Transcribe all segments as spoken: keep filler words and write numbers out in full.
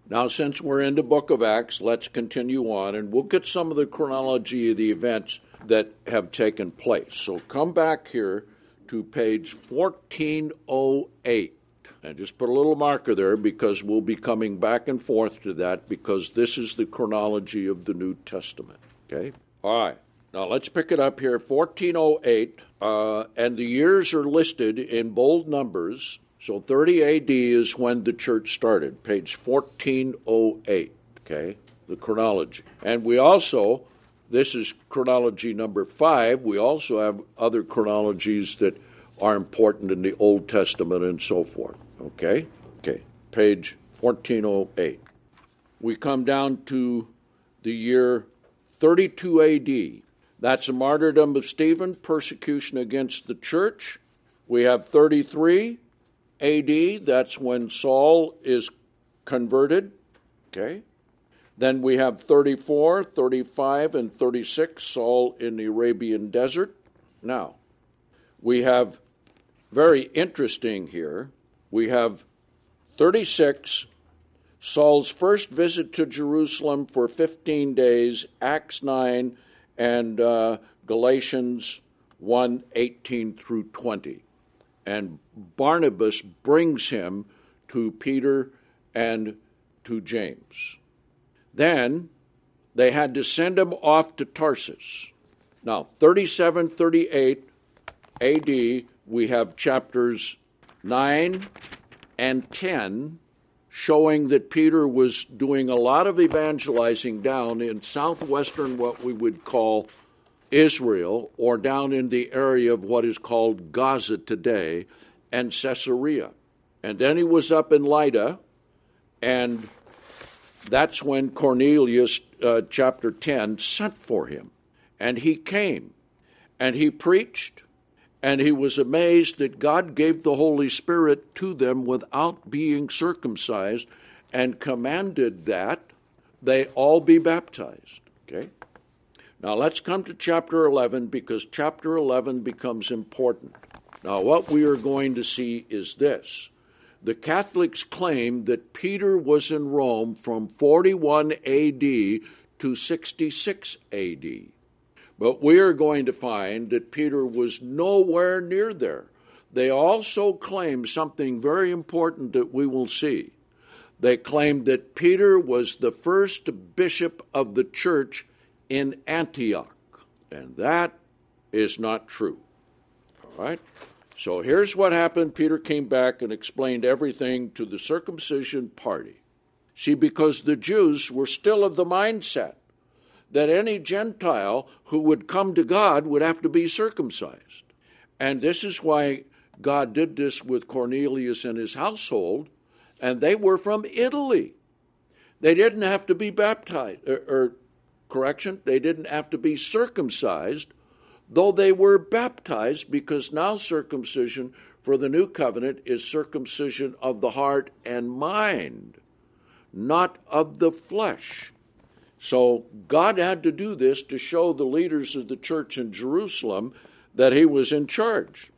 Now, since we're in the book of Acts, let's continue on, and we'll get some of the chronology of the events that have taken place. So come back here to page fourteen oh eight. And just put a little marker there because we'll be coming back and forth to that because this is the chronology of the New Testament. Okay? All right. Now let's pick it up here, fourteen oh eight, uh, and the years are listed in bold numbers. So thirty A D is when the church started, page fourteen oh eight, okay, the chronology. And we also, this is chronology number five, we also have other chronologies that are important in the Old Testament and so forth, okay? Okay, page fourteen oh eight. We come down to the year thirty-two A D. That's the martyrdom of Stephen, persecution against the church. We have thirty-three A D, that's when Saul is converted, okay? Then we have thirty-four, thirty-five, and thirty-six, Saul in the Arabian desert. Now, we have, very interesting here, we have thirty-six, Saul's first visit to Jerusalem for fifteen days, Acts nine, and uh, Galatians one, eighteen through twenty. And Barnabas brings him to Peter and to James. Then they had to send him off to Tarsus. Now, thirty-seven, thirty-eight A D, we have chapters nine and ten, showing that Peter was doing a lot of evangelizing down in southwestern, what we would call Israel, or down in the area of what is called Gaza today, and Caesarea. And then he was up in Lydda, and that's when Cornelius, uh, chapter ten, sent for him. And he came, and he preached, and he was amazed that God gave the Holy Spirit to them without being circumcised, and commanded that they all be baptized. Okay? Now let's come to chapter eleven, because chapter eleven becomes important. Now what we are going to see is this. The Catholics claim that Peter was in Rome from forty-one A D to sixty-six A D. But we are going to find that Peter was nowhere near there. They also claim something very important that we will see. They claim that Peter was the first bishop of the church in Antioch, and that is not true. All right? So here's what happened. Peter came back and explained everything to the circumcision party. See, because the Jews were still of the mindset that any Gentile who would come to God would have to be circumcised. And this is why God did this with Cornelius and his household, and they were from Italy. They didn't have to be baptized, or, or correction, they didn't have to be circumcised, though they were baptized, because now circumcision for the new covenant is circumcision of the heart and mind, not of the flesh. So God had to do this to show the leaders of the church in Jerusalem that he was in charge.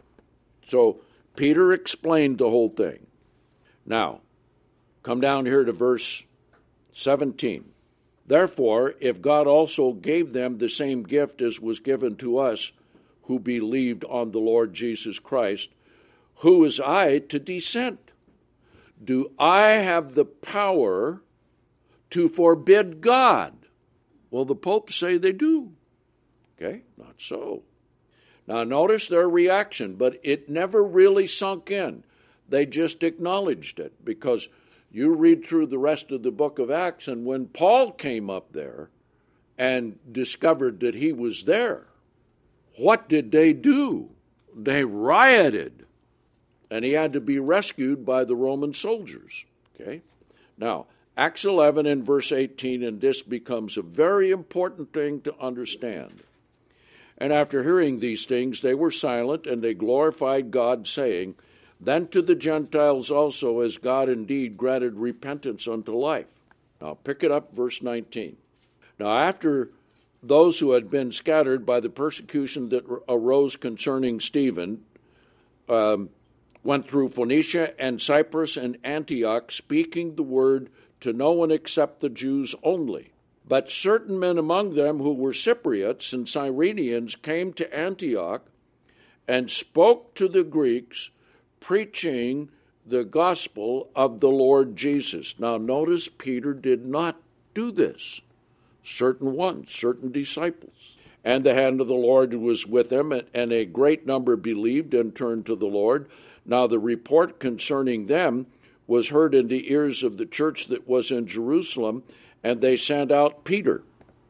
So Peter explained the whole thing. Now, come down here to verse seventeen. Therefore, if God also gave them the same gift as was given to us who believed on the Lord Jesus Christ, who is I to dissent? Do I have the power to forbid God? Well, the popes say they do. Okay, not so. Now notice their reaction, but it never really sunk in. They just acknowledged it, because you read through the rest of the book of Acts, and when Paul came up there and discovered that he was there, what did they do? They rioted, and he had to be rescued by the Roman soldiers. Okay? Now, Acts eleven and verse eighteen, and this becomes a very important thing to understand. And after hearing these things, they were silent, and they glorified God, saying, Then to the Gentiles also, as God indeed granted repentance unto life. Now pick it up, verse nineteen. Now after those who had been scattered by the persecution that arose concerning Stephen, um, went through Phoenicia and Cyprus and Antioch, speaking the word to no one except the Jews only. But certain men among them who were Cypriots and Cyrenians came to Antioch and spoke to the Greeks, preaching the gospel of the Lord Jesus. Now notice Peter did not do this. Certain ones, certain disciples. And the hand of the Lord was with him, and a great number believed and turned to the Lord. Now the report concerning them was heard in the ears of the church that was in Jerusalem, and they sent out Peter.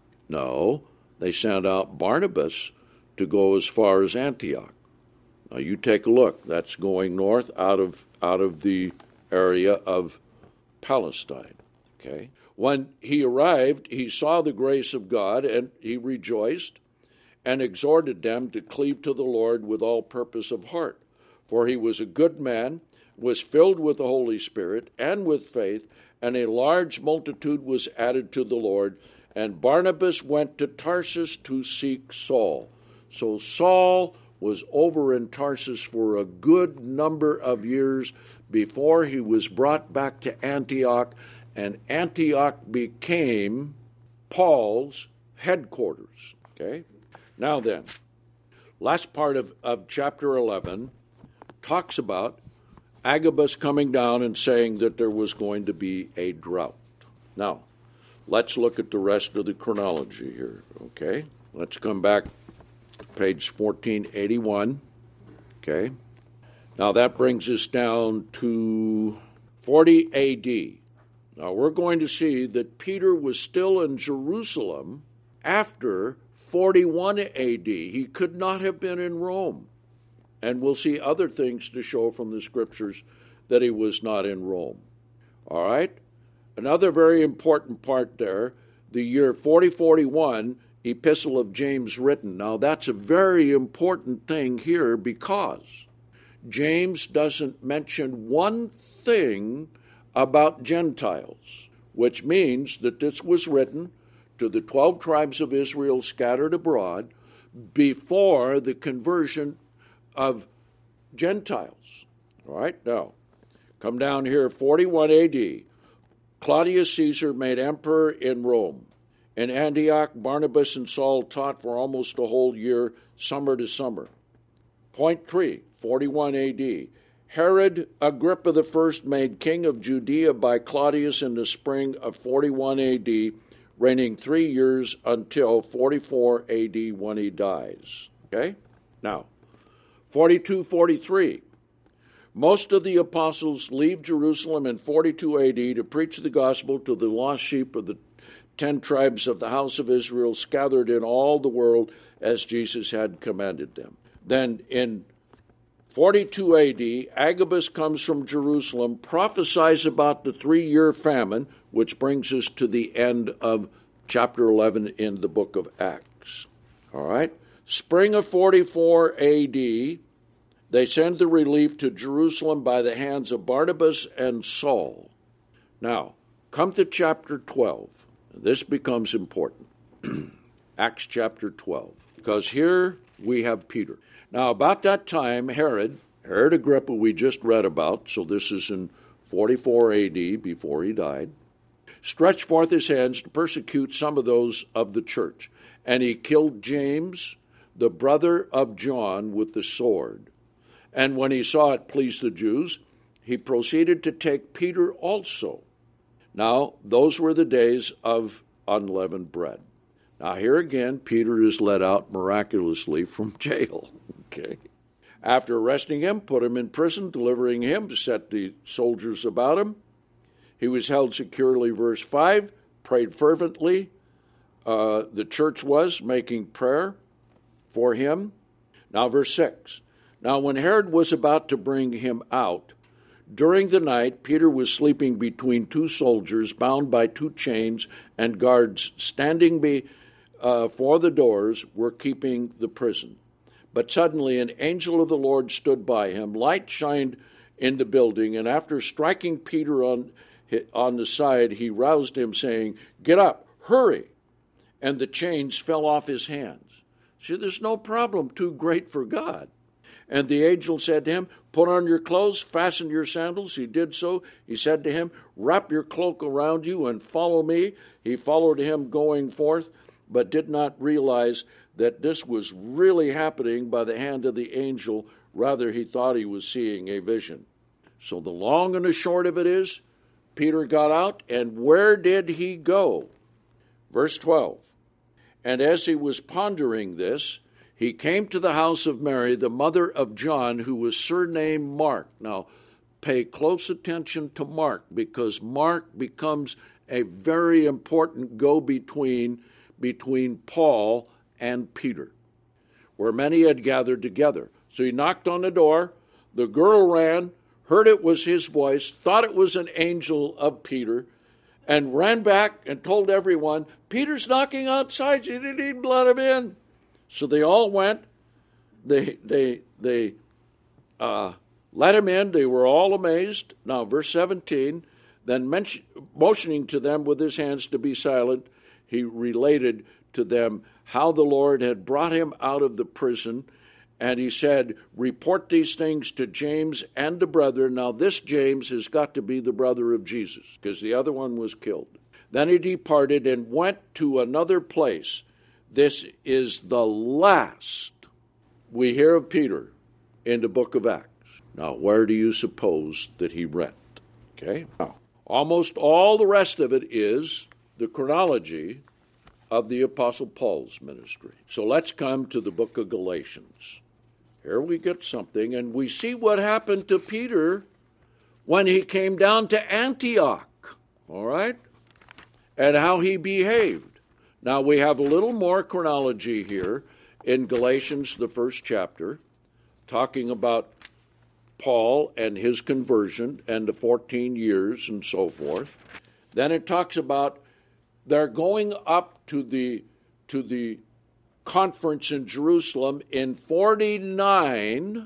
No, they sent out Barnabas to go as far as Antioch. Now you take a look. That's going north out of out of the area of Palestine. Okay. When he arrived, he saw the grace of God, and he rejoiced and exhorted them to cleave to the Lord with all purpose of heart. For he was a good man, was filled with the Holy Spirit and with faith, and a large multitude was added to the Lord. And Barnabas went to Tarsus to seek Saul. So Saul was over in Tarsus for a good number of years before he was brought back to Antioch, and Antioch became Paul's headquarters. Okay? Now then, last part of, of chapter eleven talks about Agabus coming down and saying that there was going to be a drought. Now, let's look at the rest of the chronology here, okay? Let's come back to page fourteen eighty-one, okay? Now that brings us down to forty A D. Now we're going to see that Peter was still in Jerusalem after forty-one A D. He could not have been in Rome. And we'll see other things to show from the scriptures that he was not in Rome. All right? Another very important part there, the year forty forty-one, Epistle of James written. Now that's a very important thing here because James doesn't mention one thing about Gentiles, which means that this was written to the twelve tribes of Israel scattered abroad before the conversion of Gentiles. All right, now, come down here, forty-one A D. Claudius Caesar made emperor in Rome. In Antioch, Barnabas and Saul taught for almost a whole year, summer to summer. Point three, forty-one A D. Herod Agrippa the First made king of Judea by Claudius in the spring of forty-one A D, reigning three years until forty-four A D when he dies. Okay? Now, forty-two forty-three. Most of the apostles leave Jerusalem in forty-two A D to preach the gospel to the lost sheep of the ten tribes of the house of Israel scattered in all the world as Jesus had commanded them. Then in forty-two A D, Agabus comes from Jerusalem, prophesies about the three-year famine, which brings us to the end of chapter eleven in the book of Acts. All right? Spring of forty-four A D, they send the relief to Jerusalem by the hands of Barnabas and Saul. Now, come to chapter twelve. This becomes important. Acts chapter twelve. Because here we have Peter. Now, about that time, Herod, Herod Agrippa we just read about, so this is in forty-four A D, before he died, stretched forth his hands to persecute some of those of the church. And he killed James, the brother of John, with the sword. And when he saw it pleased the Jews, he proceeded to take Peter also. Now, those were the days of unleavened bread. Now, here again, Peter is let out miraculously from jail. Okay. After arresting him, put him in prison, delivering him to set the soldiers about him. He was held securely, verse five, prayed fervently. Uh, the church was making prayer for him. Now, verse six. Now, when Herod was about to bring him out, during the night, Peter was sleeping between two soldiers, bound by two chains, and guards standing before the doors were keeping the prison. But suddenly an angel of the Lord stood by him. Light shined in the building, and after striking Peter on, on the side, he roused him, saying, "Get up, hurry!" And the chains fell off his hands. See, there's no problem too great for God. And the angel said to him, put on your clothes, fasten your sandals. He did so. He said to him, wrap your cloak around you and follow me. He followed him going forth, but did not realize that this was really happening by the hand of the angel. Rather, he thought he was seeing a vision. So the long and the short of it is, Peter got out, and where did he go? Verse twelve. And as he was pondering this, he came to the house of Mary, the mother of John, who was surnamed Mark. Now, pay close attention to Mark, because Mark becomes a very important go-between between Paul and Peter, where many had gathered together. So he knocked on the door. The girl ran, heard it was his voice, thought it was an angel of Peter, and ran back and told everyone, Peter's knocking outside. You didn't even let him in. So they all went. They they they uh, let him in. They were all amazed. Now, verse seventeen, then mention, motioning to them with his hands to be silent, he related to them how the Lord had brought him out of the prison. And he said, report these things to James and the brethren. Now, this James has got to be the brother of Jesus, because the other one was killed. Then he departed and went to another place. This is the last we hear of Peter in the book of Acts. Now, where do you suppose that he went? Okay. Now, almost all the rest of it is the chronology of the Apostle Paul's ministry. So let's come to the book of Galatians. Here we get something, and we see what happened to Peter when he came down to Antioch, all right, and how he behaved. Now, we have a little more chronology here in Galatians, the first chapter, talking about Paul and his conversion and the fourteen years and so forth. Then it talks about they're going up to the to the conference in Jerusalem in forty-nine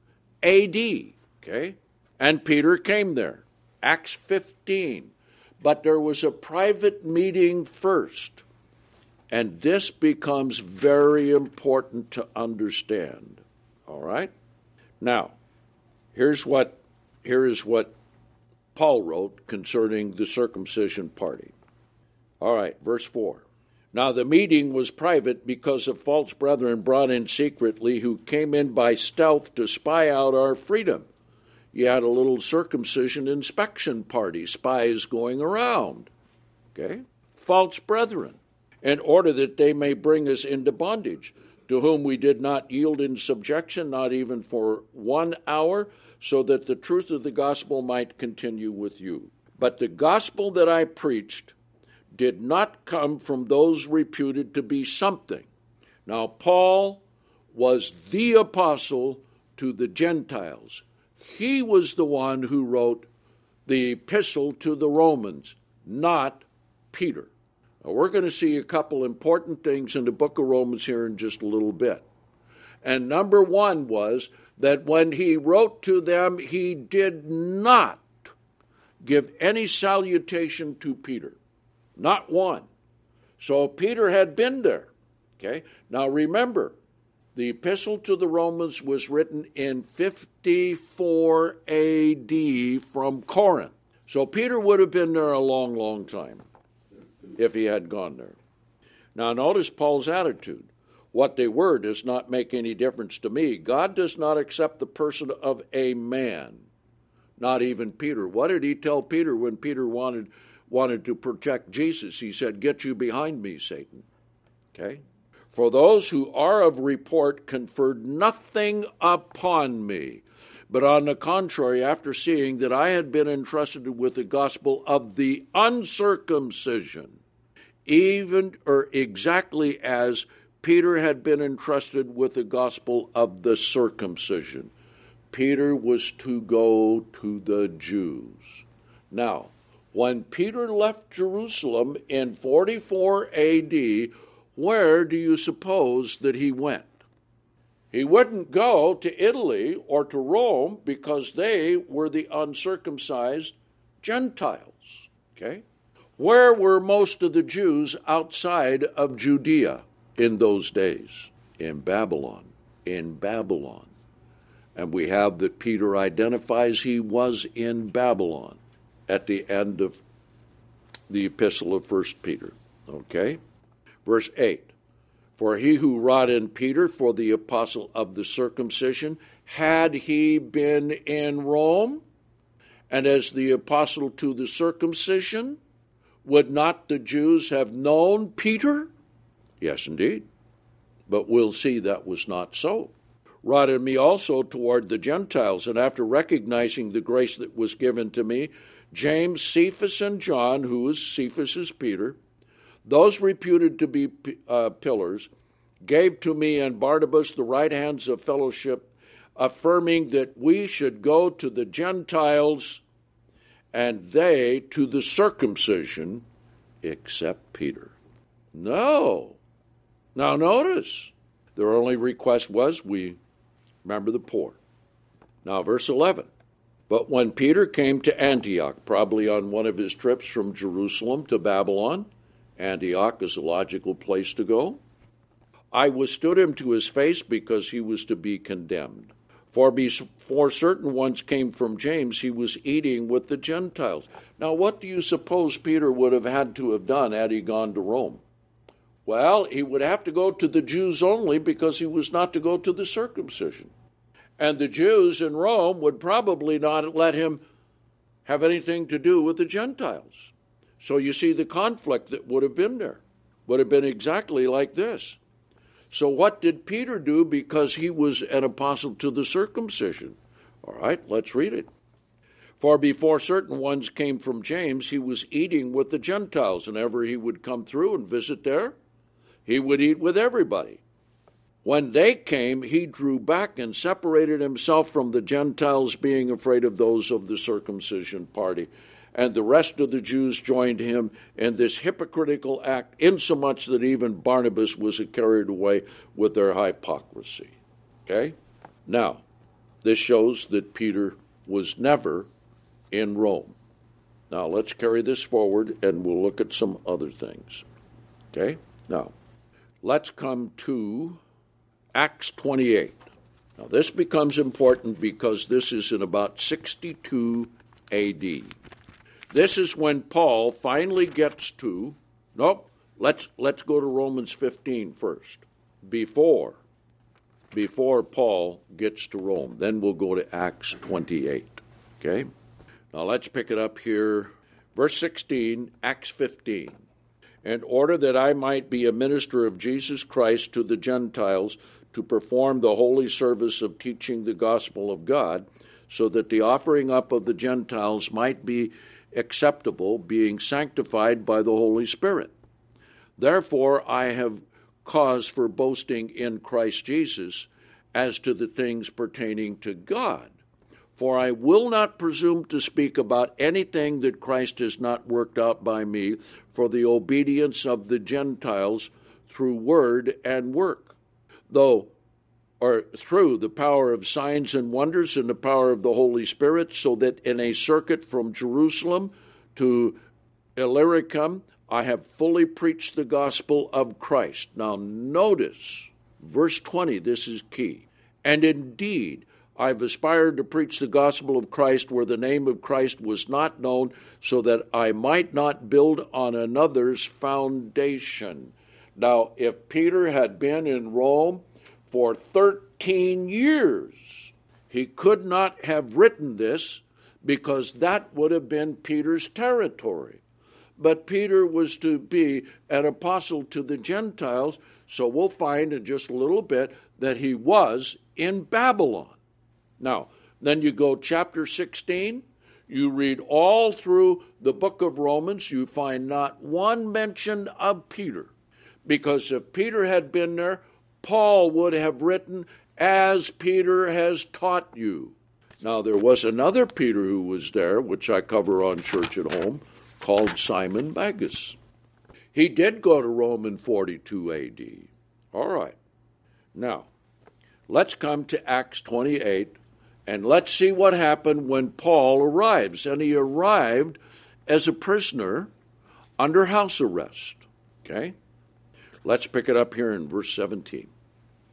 A D, okay? And Peter came there, Acts fifteen. But there was a private meeting first, and this becomes very important to understand, all right? Now, here's what, here is what Paul wrote concerning the circumcision party. All right, verse four. Now the meeting was private because of false brethren brought in secretly who came in by stealth to spy out our freedom. You had a little circumcision inspection party, spies going around, okay? False brethren, in order that they may bring us into bondage, to whom we did not yield in subjection, not even for one hour, so that the truth of the gospel might continue with you. But the gospel that I preached did not come from those reputed to be something. Now, Paul was the apostle to the Gentiles. He was the one who wrote the epistle to the Romans, not Peter. Now, we're going to see a couple important things in the book of Romans here in just a little bit. And number one was that when he wrote to them, he did not give any salutation to Peter. Not one. So Peter had been there. Okay. Now remember, the epistle to the Romans was written in fifty-four A D from Corinth. So Peter would have been there a long, long time if he had gone there. Now notice Paul's attitude. What they were does not make any difference to me. God does not accept the person of a man, not even Peter. What did he tell Peter when Peter wanted wanted to protect Jesus? He said, get you behind me, Satan. Okay? For those who are of report conferred nothing upon me, but on the contrary, after seeing that I had been entrusted with the gospel of the uncircumcision, even or exactly as Peter had been entrusted with the gospel of the circumcision. Peter was to go to the Jews. Now, when Peter left Jerusalem in forty-four A D, where do you suppose that he went? He wouldn't go to Italy or to Rome because they were the uncircumcised Gentiles. Okay? Where were most of the Jews outside of Judea in those days? In Babylon. In Babylon. And we have that Peter identifies he was in Babylon at the end of the epistle of First Peter. Okay? Verse eight. For he who wrought in Peter for the apostle of the circumcision, had he been in Rome, and as the apostle to the circumcision, would not the Jews have known Peter? Yes, indeed. But we'll see that was not so. Wrought in me also toward the Gentiles, and after recognizing the grace that was given to me, James, Cephas, and John, who is Cephas is Peter, those reputed to be uh, pillars, gave to me and Barnabas the right hands of fellowship, affirming that we should go to the Gentiles and they to the circumcision, except Peter. No. Now notice, their only request was, we remember the poor. Now verse eleven. But when Peter came to Antioch, probably on one of his trips from Jerusalem to Babylon, Antioch is a logical place to go, I withstood him to his face because he was to be condemned. For before certain ones came from James, he was eating with the Gentiles. Now, what do you suppose Peter would have had to have done had he gone to Rome? Well, he would have to go to the Jews only because he was not to go to the circumcision. And the Jews in Rome would probably not let him have anything to do with the Gentiles. So you see the conflict that would have been there would have been exactly like this. So what did Peter do because he was an apostle to the circumcision? All right, let's read it. For before certain ones came from James, he was eating with the Gentiles, and ever he would come through and visit there, he would eat with everybody. When they came, he drew back and separated himself from the Gentiles, being afraid of those of the circumcision party. And the rest of the Jews joined him in this hypocritical act, insomuch that even Barnabas was carried away with their hypocrisy. Okay? Now, this shows that Peter was never in Rome. Now, let's carry this forward, and we'll look at some other things. Okay? Now, let's come to Acts twenty-eight. Now, this becomes important because this is in about sixty-two A D This is when Paul finally gets to, nope, let's let's go to Romans fifteen first. Before, before Paul gets to Rome. Then we'll go to Acts twenty-eight. Okay? Now let's pick it up here. Verse sixteen, Acts fifteen. In order that I might be a minister of Jesus Christ to the Gentiles, to perform the holy service of teaching the gospel of God, so that the offering up of the Gentiles might be acceptable, being sanctified by the Holy Spirit. Therefore I have cause for boasting in Christ Jesus as to the things pertaining to God. For I will not presume to speak about anything that Christ has not worked out by me for the obedience of the Gentiles through word and work, though or through the power of signs and wonders and the power of the Holy Spirit, so that in a circuit from Jerusalem to Illyricum, I have fully preached the gospel of Christ. Now notice, verse twenty, this is key. And indeed, I've aspired to preach the gospel of Christ where the name of Christ was not known, so that I might not build on another's foundation. Now, if Peter had been in Rome for thirteen years, he could not have written this because that would have been Peter's territory. But Peter was to be an apostle to the Gentiles, so we'll find in just a little bit that he was in Babylon. Now, then you go chapter sixteen, you read all through the book of Romans, you find not one mention of Peter. Because if Peter had been there, Paul would have written, as Peter has taught you. Now, there was another Peter who was there, which I cover on Church at Home, called Simon Magus. He did go to Rome in forty-two A D. All right. Now, let's come to Acts twenty-eight, and let's see what happened when Paul arrives. And he arrived as a prisoner under house arrest. Okay? Let's pick it up here in verse seventeen.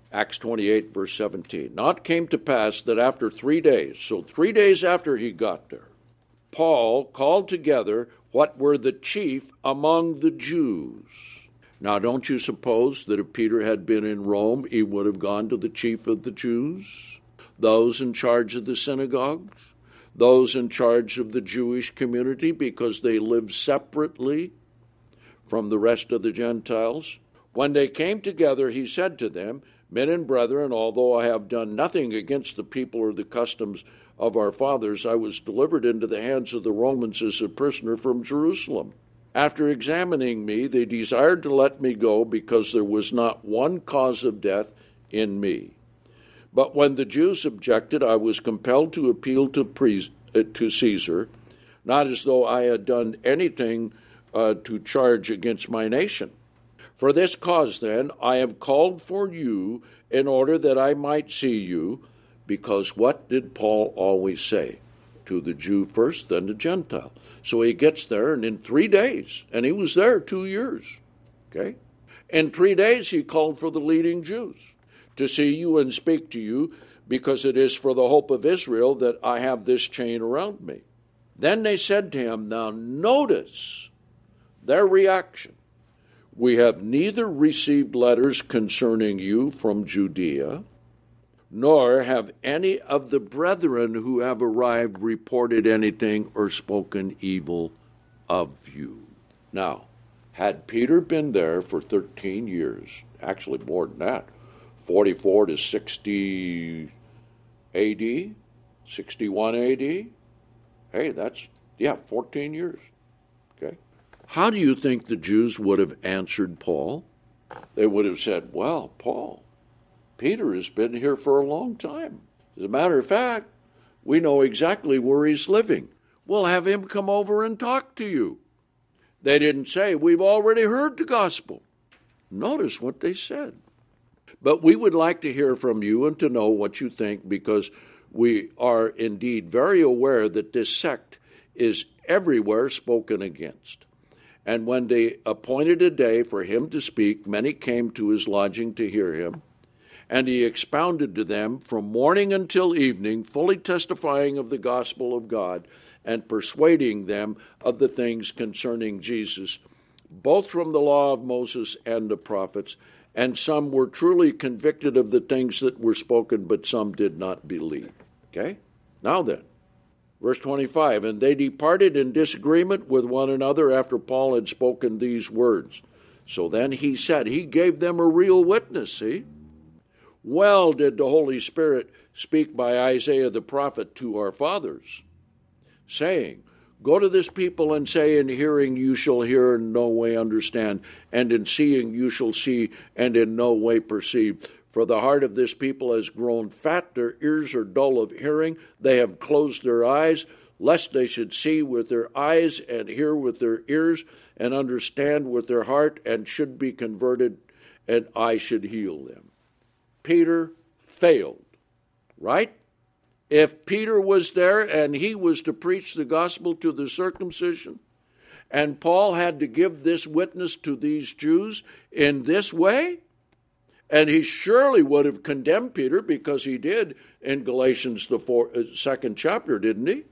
Acts twenty-eight, verse seventeen. Now it came to pass that after three days, so three days after he got there, Paul called together what were the chief among the Jews. Now, don't you suppose that if Peter had been in Rome, he would have gone to the chief of the Jews, those in charge of the synagogues, those in charge of the Jewish community, because they lived separately from the rest of the Gentiles? When they came together, he said to them, Men and brethren, although I have done nothing against the people or the customs of our fathers, I was delivered into the hands of the Romans as a prisoner from Jerusalem. After examining me, they desired to let me go because there was not one cause of death in me. But when the Jews objected, I was compelled to appeal to, pre- uh, to Caesar, not as though I had done anything uh, to charge against my nation. For this cause, then, I have called for you in order that I might see you, because what did Paul always say? To the Jew first, then the Gentile. So he gets there, and in three days, and he was there two years, okay? In three days, he called for the leading Jews to see you and speak to you, because it is for the hope of Israel that I have this chain around me. Then they said to him, now notice their reaction. We have neither received letters concerning you from Judea, nor have any of the brethren who have arrived reported anything or spoken evil of you. Now, had Peter been there for thirteen years, actually more than that, forty-four to sixty A D, sixty-one A D, hey, that's, yeah, fourteen years, okay? How do you think the Jews would have answered Paul? They would have said, well, Paul, Peter has been here for a long time. As a matter of fact, we know exactly where he's living. We'll have him come over and talk to you. They didn't say, we've already heard the gospel. Notice what they said. But we would like to hear from you and to know what you think, because we are indeed very aware that this sect is everywhere spoken against. And when they appointed a day for him to speak, many came to his lodging to hear him. And he expounded to them from morning until evening, fully testifying of the gospel of God and persuading them of the things concerning Jesus, both from the law of Moses and the prophets. And some were truly convicted of the things that were spoken, but some did not believe. Okay? Now then, verse twenty-five, and they departed in disagreement with one another after Paul had spoken these words. So then he said, he gave them a real witness, see? Well did the Holy Spirit speak by Isaiah the prophet to our fathers, saying, Go to this people and say, in hearing you shall hear and no way understand, and in seeing you shall see and in no way perceive. For the heart of this people has grown fat, their ears are dull of hearing, they have closed their eyes, lest they should see with their eyes and hear with their ears and understand with their heart and should be converted, and I should heal them. Peter failed, right? If Peter was there and he was to preach the gospel to the circumcision, and Paul had to give this witness to these Jews in this way, and he surely would have condemned Peter, because he did in Galatians, the four, uh, second chapter, didn't he?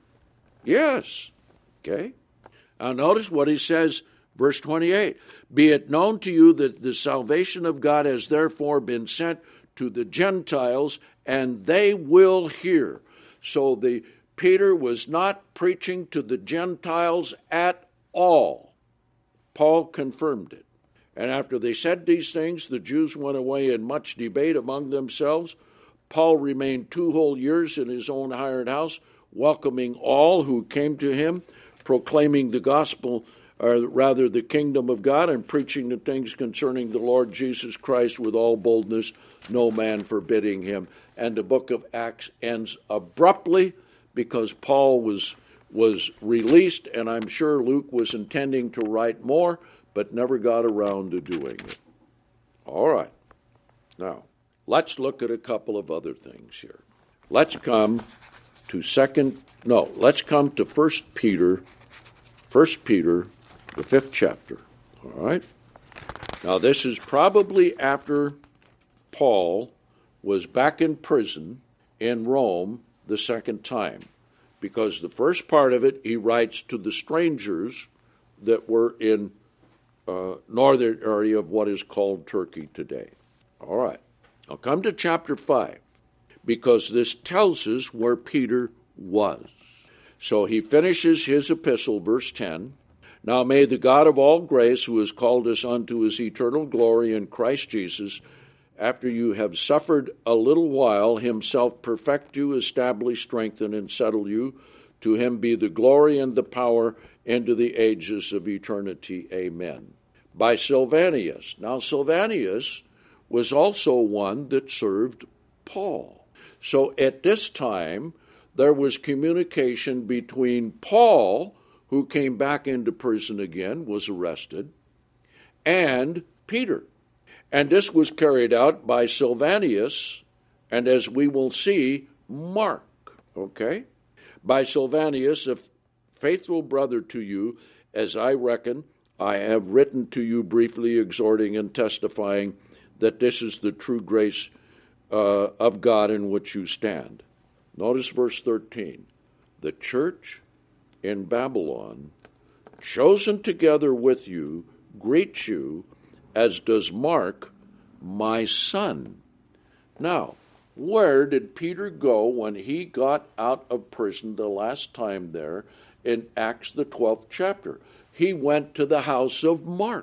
Yes. Okay. Now notice what he says, verse twenty-eight. Be it known to you that the salvation of God has therefore been sent to the Gentiles, and they will hear. So the Peter was not preaching to the Gentiles at all. Paul confirmed it. And after they said these things, the Jews went away in much debate among themselves. Paul remained two whole years in his own hired house, welcoming all who came to him, proclaiming the gospel, or rather the kingdom of God, and preaching the things concerning the Lord Jesus Christ with all boldness, no man forbidding him. And the book of Acts ends abruptly, because Paul was was released, and I'm sure Luke was intending to write more, but never got around to doing it. All right. Now, let's look at a couple of other things here. Let's come to second, no, let's come to First Peter, First Peter, the fifth chapter. All right. Now, this is probably after Paul was back in prison in Rome the second time, because the first part of it he writes to the strangers that were in uh, northern area of what is called Turkey today. All right, I'll come to chapter five, because this tells us where Peter was. So he finishes his epistle, verse ten. Now may the God of all grace, who has called us unto his eternal glory in Christ Jesus, after you have suffered a little while, himself perfect you, establish, strengthen, and settle you. To him be the glory and the power into the ages of eternity. Amen. By Silvanus. Now Silvanus was also one that served Paul. So at this time, there was communication between Paul, who came back into prison again, was arrested, and Peter. And this was carried out by Silvanus, and as we will see, Mark. Okay? By Silvanus, a faithful brother to you, as I reckon, I have written to you briefly, exhorting and testifying that this is the true grace uh, of God in which you stand. Notice verse thirteen. The church in Babylon, chosen together with you, greets you, as does Mark, my son. Now, where did Peter go when he got out of prison the last time there in Acts the twelfth chapter? He went to the house of Mark.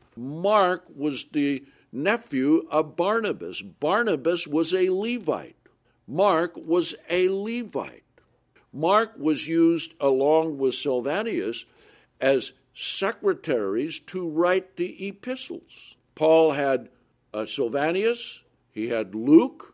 Mark was the nephew of Barnabas. Barnabas was a Levite. Mark was a Levite. Mark was used along with Silvanus as secretaries to write the epistles. Paul had uh, Silvanus, he had Luke,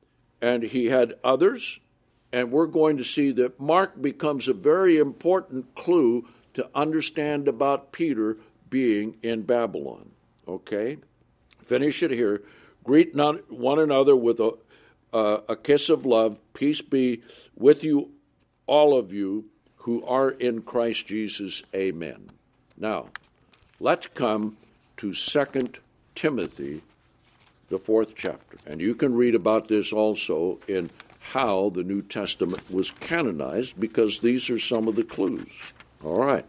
and he had others, and we're going to see that Mark becomes a very important clue to understand about Peter being in Babylon. Okay? Finish it here. Greet not one another with a, uh, a kiss of love. Peace be with you, all of you who are in Christ Jesus. Amen. Now, let's come to Second Timothy, the fourth chapter. And you can read about this also in how the New Testament was canonized, because these are some of the clues. All right.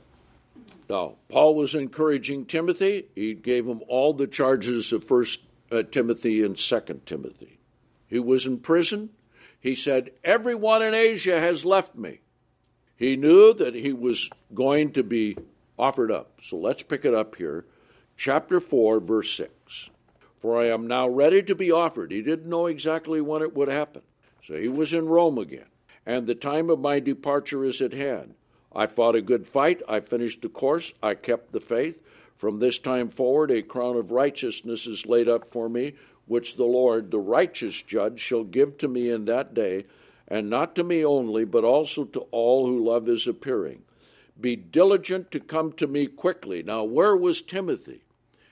Now, Paul was encouraging Timothy. He gave him all the charges of First uh, Timothy and Second Timothy. He was in prison. He said, everyone in Asia has left me. He knew that he was going to be offered up. So let's pick it up here. Chapter four, verse six. For I am now ready to be offered. He didn't know exactly when it would happen. So he was in Rome again. And the time of my departure is at hand. I fought a good fight. I finished the course. I kept the faith. From this time forward, a crown of righteousness is laid up for me, which the Lord, the righteous judge, shall give to me in that day, and not to me only, but also to all who love his appearing. Be diligent to come to me quickly. Now, where was Timothy?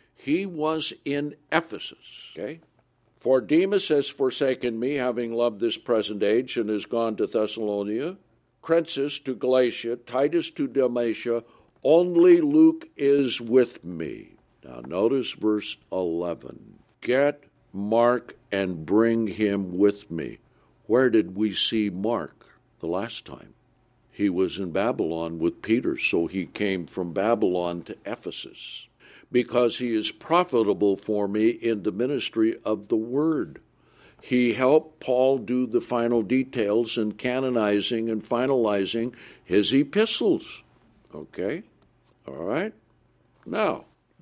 He was in Ephesus. Okay? For Demas has forsaken me, having loved this present age, and has gone to Thessalonica. Crescens to Galatia, Titus to Dalmatia, only Luke is with me. Now notice verse eleven. Get Mark and bring him with me. Where did we see Mark the last time? He was in Babylon with Peter, so he came from Babylon to Ephesus, because he is profitable for me in the ministry of the word. He helped Paul do the final details in canonizing and finalizing his epistles. Okay? All right? Now,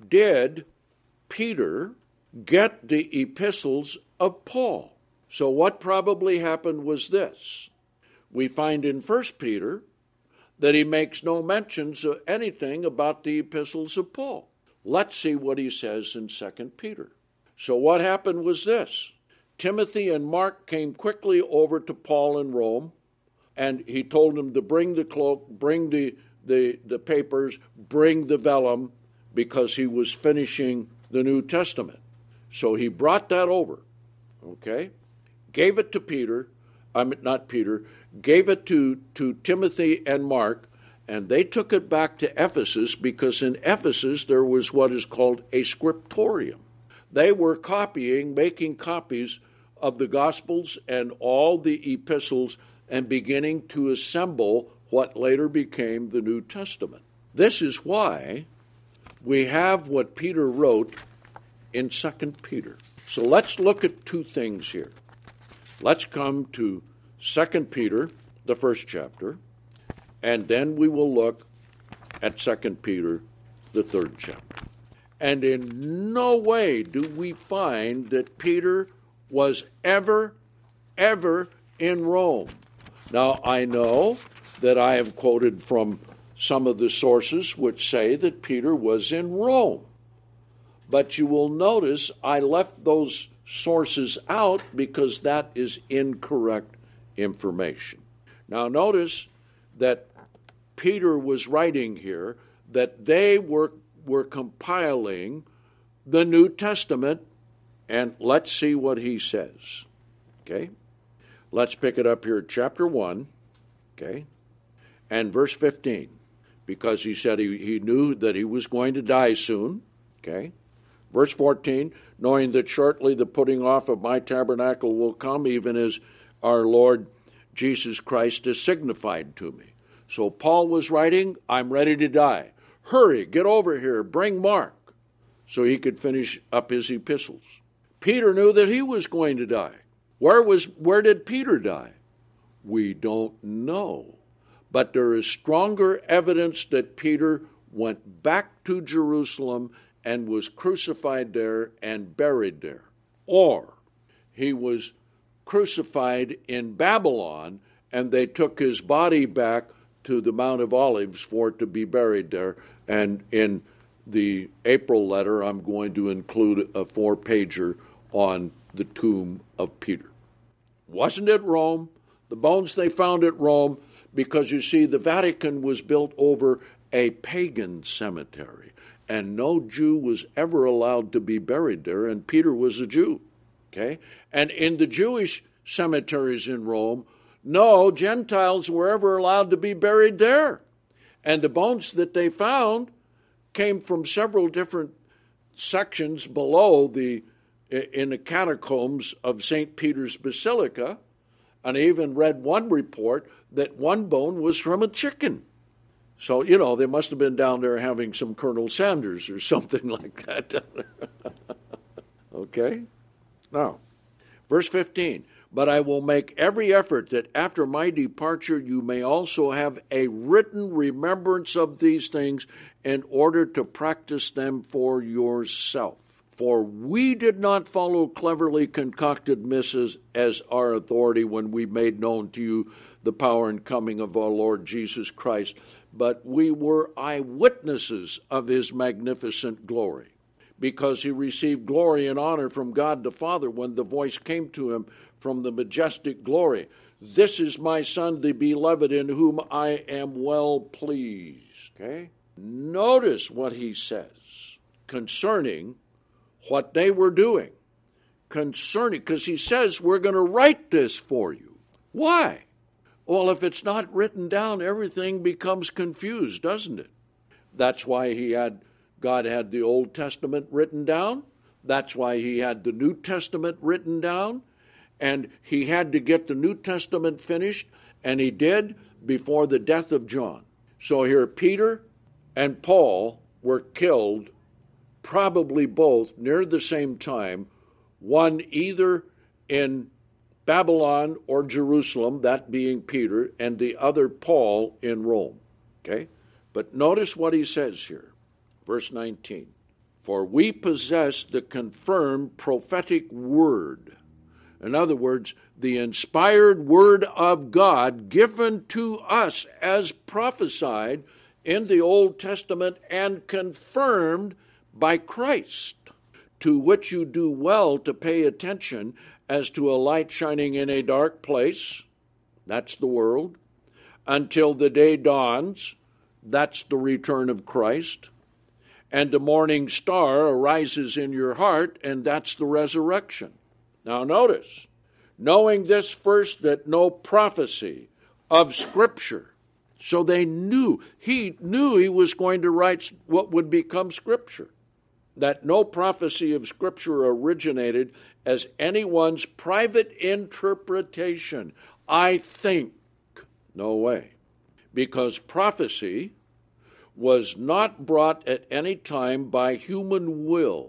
did Peter get the epistles of Paul? So what probably happened was this. We find in First Peter that he makes no mentions of anything about the epistles of Paul. Let's see what he says in Second Peter. So what happened was this. Timothy and Mark came quickly over to Paul in Rome, and he told him to bring the cloak, bring the, the, the papers, bring the vellum, because he was finishing the New Testament. So he brought that over, okay? Gave it to Peter, I mean, not Peter, gave it to, to Timothy and Mark, and they took it back to Ephesus, because in Ephesus there was what is called a scriptorium. They were copying, making copies of the Gospels and all the epistles and beginning to assemble what later became the New Testament. This is why we have what Peter wrote in Second Peter. So let's look at two things here. Let's come to Second Peter, the first chapter, and then we will look at Second Peter, the third chapter. And in no way do we find that Peter was ever, ever in Rome. Now, I know that I have quoted from some of the sources which say that Peter was in Rome. But you will notice I left those sources out because that is incorrect information. Now, notice that Peter was writing here that they were, were compiling the New Testament, and let's see what he says. Okay? Let's pick it up here, chapter one, okay, and verse fifteen, because he said he, he knew that he was going to die soon, okay? Verse fourteen, knowing that shortly the putting off of my tabernacle will come, even as our Lord Jesus Christ is signified to me. So Paul was writing, I'm ready to die. Hurry, get over here, bring Mark, so he could finish up his epistles. Peter knew that he was going to die. Where was where did Peter die? We don't know. But there is stronger evidence that Peter went back to Jerusalem and was crucified there and buried there. Or he was crucified in Babylon and they took his body back to the Mount of Olives for it to be buried there. And in the April letter, I'm going to include a four-pager on the tomb of Peter. Wasn't it Rome? The bones they found at Rome, because you see, the Vatican was built over a pagan cemetery, and no Jew was ever allowed to be buried there, and Peter was a Jew, okay? And in the Jewish cemeteries in Rome, no Gentiles were ever allowed to be buried there. And the bones that they found came from several different sections below the in the catacombs of Saint Peter's Basilica, and I even read one report that one bone was from a chicken. So, you know, they must have been down there having some Colonel Sanders or something like that. Okay? Now, verse fifteen, but I will make every effort that after my departure you may also have a written remembrance of these things in order to practice them for yourself. For we did not follow cleverly concocted myths as our authority when we made known to you the power and coming of our Lord Jesus Christ, but we were eyewitnesses of his magnificent glory, because he received glory and honor from God the Father when the voice came to him from the majestic glory. This is my Son, the beloved, in whom I am well pleased. Okay? Notice what he says concerning what they were doing, concerning, because he says, we're going to write this for you. Why? Well, if it's not written down, everything becomes confused, doesn't it? That's why he had, God had the Old Testament written down. That's why he had the New Testament written down. And he had to get the New Testament finished, and he did before the death of John. So here Peter and Paul were killed, probably both near the same time, one either in Babylon or Jerusalem, that being Peter, and the other Paul in Rome. Okay? But notice what he says here, verse nineteen. For we possess the confirmed prophetic word. In other words, the inspired word of God given to us as prophesied in the Old Testament and confirmed by Christ, to which you do well to pay attention as to a light shining in a dark place, that's the world, until the day dawns, that's the return of Christ, and the morning star arises in your heart, and that's the resurrection. Now notice, knowing this first, that no prophecy of Scripture, so they knew, he knew he was going to write what would become Scripture. that no prophecy of Scripture originated as anyone's private interpretation. I think. No way. Because prophecy was not brought at any time by human will,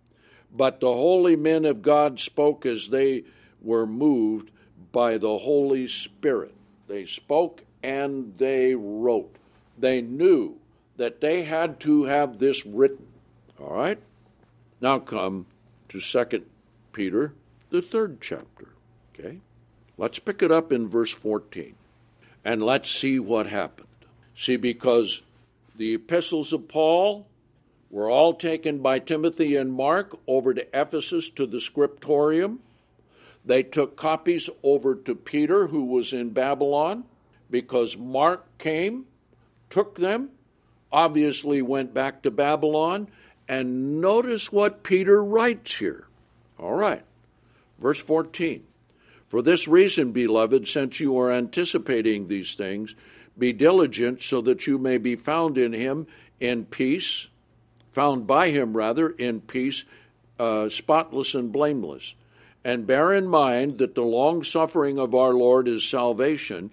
but the holy men of God spoke as they were moved by the Holy Spirit. They spoke and they wrote. They knew that they had to have this written. All right? Now come to Second Peter, the third chapter. Okay? Let's pick it up in verse fourteen. And let's see what happened. See, because the epistles of Paul were all taken by Timothy and Mark over to Ephesus to the scriptorium. They took copies over to Peter, who was in Babylon, because Mark came, took them, obviously went back to Babylon, and notice what Peter writes here. All right, verse fourteen. For this reason, beloved, since you are anticipating these things, be diligent so that you may be found in him in peace, found by him, rather, in peace, uh, spotless and blameless. And bear in mind that the long-suffering of our Lord is salvation,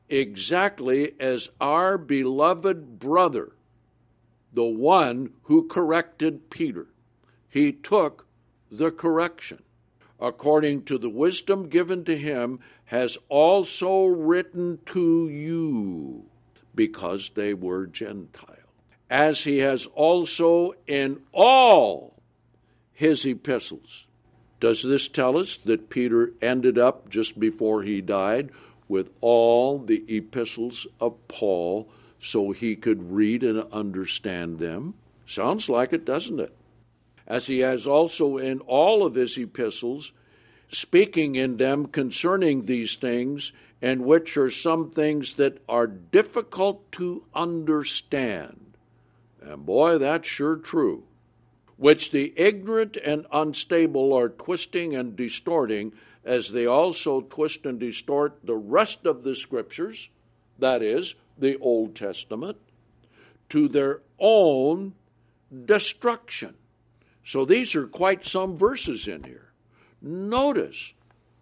exactly as our beloved brother, the one who corrected Peter, he took the correction, according to the wisdom given to him, has also written to you, because they were Gentile, as he has also in all his epistles. Does this tell us that Peter ended up, just before he died, with all the epistles of Paul so he could read and understand them? Sounds like it, doesn't it? As he has also in all of his epistles, speaking in them concerning these things, and which are some things that are difficult to understand. And boy, that's sure true. Which the ignorant and unstable are twisting and distorting, as they also twist and distort the rest of the Scriptures, that is, the Old Testament, to their own destruction. So these are quite some verses in here. Notice,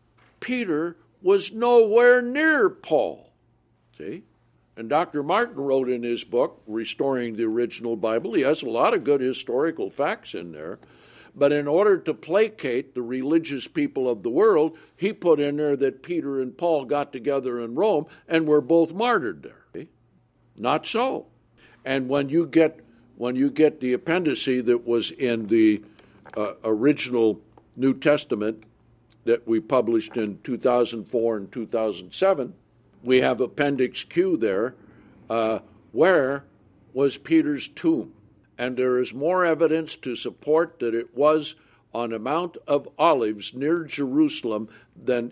Peter was nowhere near Paul. See? And Doctor Martin wrote in his book, Restoring the Original Bible, he has a lot of good historical facts in there, but in order to placate the religious people of the world, he put in there that Peter and Paul got together in Rome and were both martyred there. See? Not so. And when you get when you get the appendice that was in the uh, original New Testament that we published in two thousand four and two thousand seven, we have Appendix Q there. Uh, where was Peter's tomb? And there is more evidence to support that it was on the Mount of Olives near Jerusalem than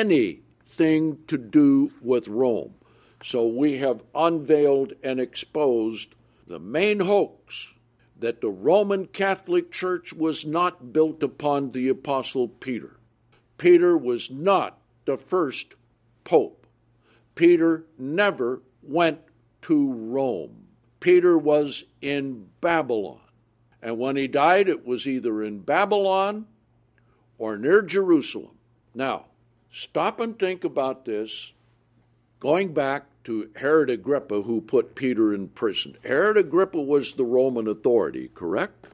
anything to do with Rome. So we have unveiled and exposed the main hoax that the Roman Catholic Church was not built upon the Apostle Peter. Peter was not the first pope. Peter never went to Rome. Peter was in Babylon. And when he died, it was either in Babylon or near Jerusalem. Now, stop and think about this, going back to Herod Agrippa, who put Peter in prison. Herod Agrippa was the Roman authority, correct?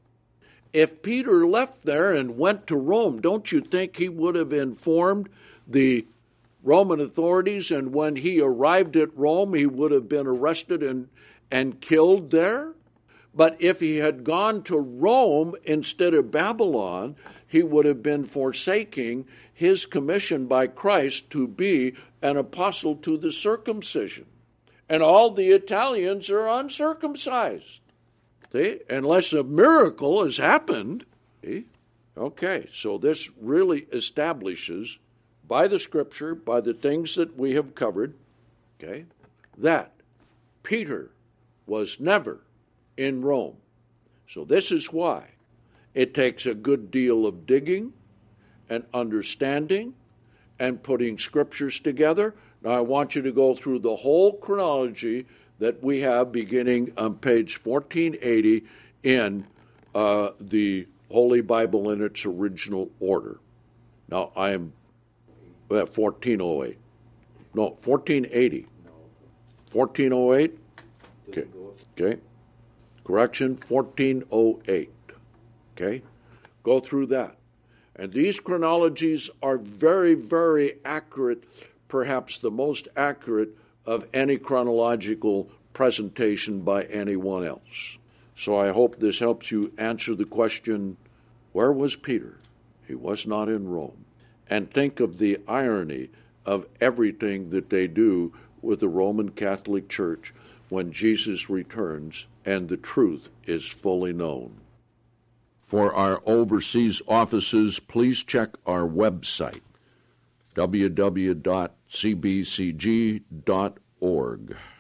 If Peter left there and went to Rome, don't you think he would have informed the Roman authorities, and when he arrived at Rome, he would have been arrested and, and killed there? But if he had gone to Rome instead of Babylon, he would have been forsaking his commission by Christ to be an apostle to the circumcision. And all the Italians are uncircumcised. See? Unless a miracle has happened. See? Okay, so this really establishes, by the Scripture, by the things that we have covered, okay, that Peter was never in Rome. So this is why it takes a good deal of digging and understanding and putting Scriptures together. Now I want you to go through the whole chronology that we have beginning on page fourteen eighty in uh, the Holy Bible in its original order. Now, I am at fourteen oh eight. No, fourteen eighty. fourteen oh eight? Okay. Okay. Correction, fourteen oh eight. Okay. Go through that. And these chronologies are very, very accurate, perhaps the most accurate of any chronological presentation by anyone else. So I hope this helps you answer the question, where was Peter? He was not in Rome. And think of the irony of everything that they do with the Roman Catholic Church when Jesus returns and the truth is fully known. For our overseas offices, please check our website, w w w dot c b c g dot org.